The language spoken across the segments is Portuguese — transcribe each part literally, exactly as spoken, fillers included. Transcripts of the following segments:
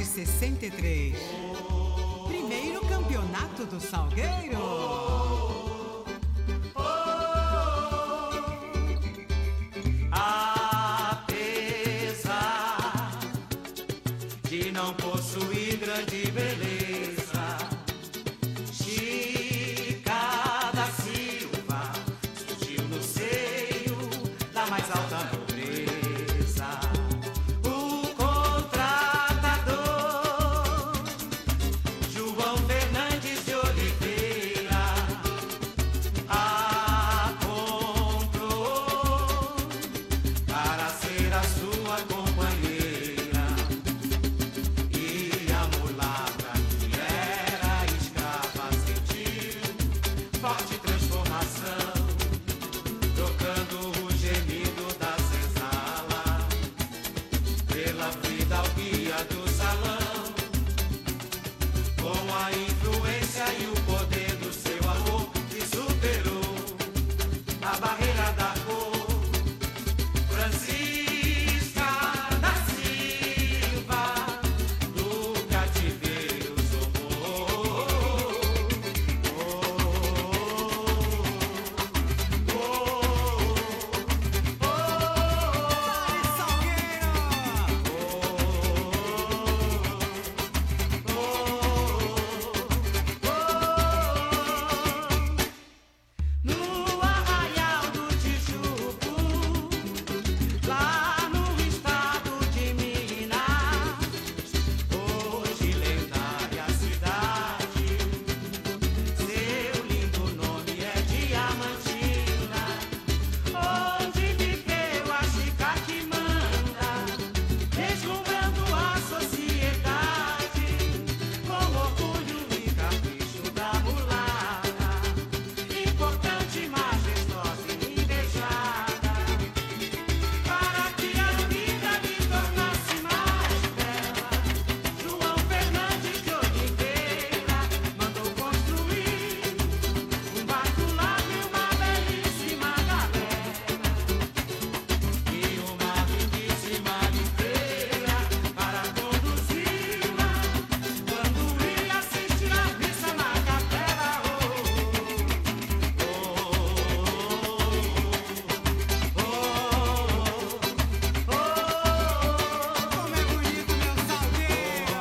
de sessenta e três. Primeiro campeonato do Salgueiro. Apesar de não possuir grande beleza, Chica da Silva surgiu no seio da mais alta nobreza. O contratador João Fernandes de Oliveira a comprou para ser a sua companheira. E a mulata que era escrava sentiu forte transformação, trocando o gemido da senzala pela fidalguia do salão. Com a influência e o poder do seu amor, que superou a barreira da cor, Francisca da Silva do cativeiro socorro. Oh, oh, oh, no Arraial do Tijuco, lá no estado de Minas, hoje lendária cidade, seu lindo nome é Diamantina, onde viveu a Chica que manda, deslumbrando a sociedade, com orgulho e capricho da mulata, importante, majestosa e invejada, para que a vida lhe tornasse mais bela. João Fernandes de Oliveira mandou construir um barco largo e uma belíssima galera, e uma riquíssima livreira para conduzi-la quando ia assistir a missa na capela. Como é bonito, meu Salgueiro.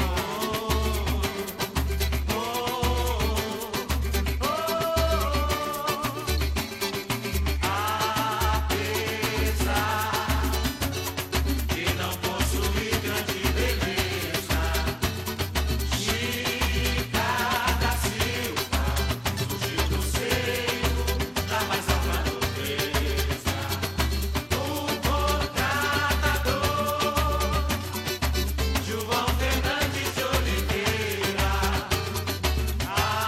Apesar de não possuir grande beleza, Chica da Silva surgiu do seio da mais alta nobreza. O contratador João Fernandes de Oliveira a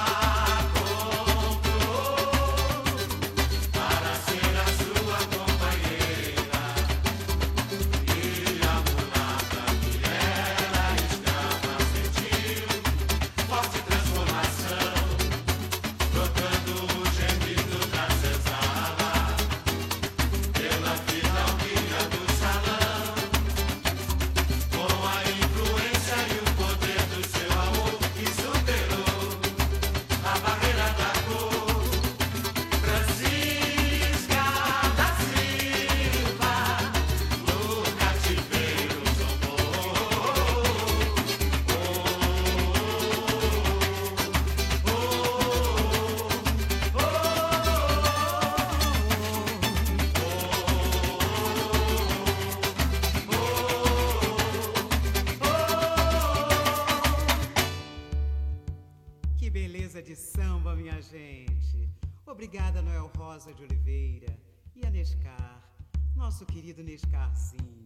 comprou para ser a sua companheira. E a mulata que era escrava sentiu forte transformação, trocando o gemido da senzala pela fidalguia do salão. Com a influência e o poder do seu amor, que superou a barreira da cor, Francisca da Silva no cativeiro socorro. Que beleza de samba, minha gente. Obrigada, Noel Rosa de Oliveira. E a Nescar, nosso querido Nescarzinho.